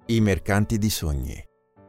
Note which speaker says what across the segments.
Speaker 1: I mercanti di sogni.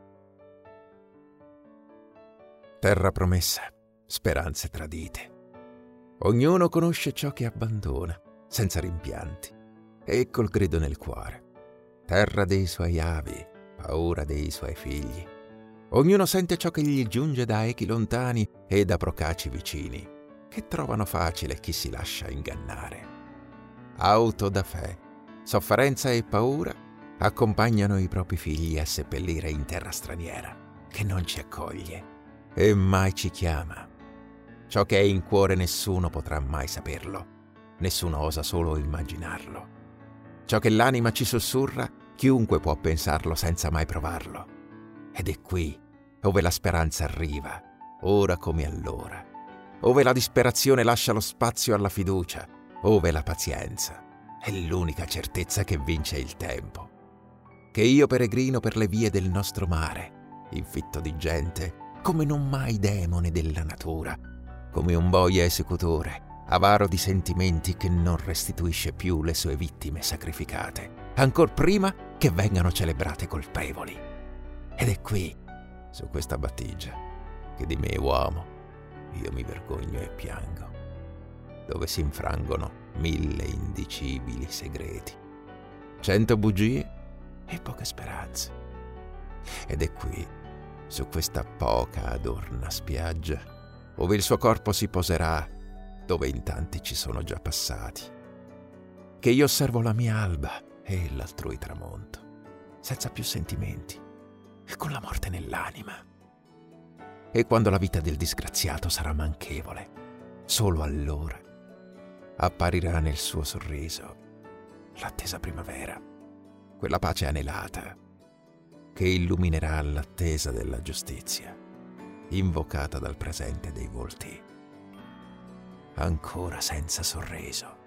Speaker 1: Terra promessa, speranze tradite. Ognuno conosce ciò che abbandona, senza rimpianti, e col grido nel cuore. Terra dei suoi avi, paura dei suoi figli. Ognuno sente ciò che gli giunge da echi lontani e da procaci vicini, che trovano facile chi si lascia ingannare. Auto da fé, sofferenza e paura accompagnano i propri figli a seppellire in terra straniera, che non ci accoglie e mai ci chiama. Ciò che è in cuore nessuno potrà mai saperlo, nessuno osa solo immaginarlo. Ciò che l'anima ci sussurra, chiunque può pensarlo senza mai provarlo. Ed è qui, ove la speranza arriva, ora come allora, ove la disperazione lascia lo spazio alla fiducia, ove la pazienza è l'unica certezza che vince il tempo. Che io peregrino per le vie del nostro mare, infitto di gente, come non mai demone della natura, come un boia esecutore, avaro di sentimenti che non restituisce più le sue vittime sacrificate, ancor prima che vengano celebrate colpevoli. Ed è qui, su questa battigia, che di me uomo io mi vergogno e piango, dove si infrangono 1000 indicibili segreti, 100 bugie e poche speranze. Ed è qui, su questa poca adorna spiaggia, ove il suo corpo si poserà, dove in tanti ci sono già passati, che io osservo la mia alba e l'altrui tramonto, senza più sentimenti e con la morte nell'anima. E quando la vita del disgraziato sarà manchevole, solo allora apparirà nel suo sorriso l'attesa primavera, quella pace anelata che illuminerà l'attesa della giustizia, invocata dal presente dei volti ancora senza sorriso.